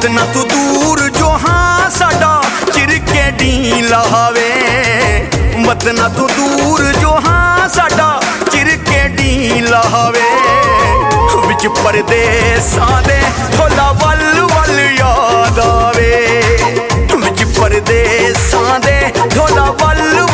वतना तू दूर जो हाँ साडा चिर के डी लावे। वतना तू दूर जो हाँ साडा चिर के डी लावे। विच परदेसां दे ढोला वल वल याद आवे। विच परदेसां दे ढोला वल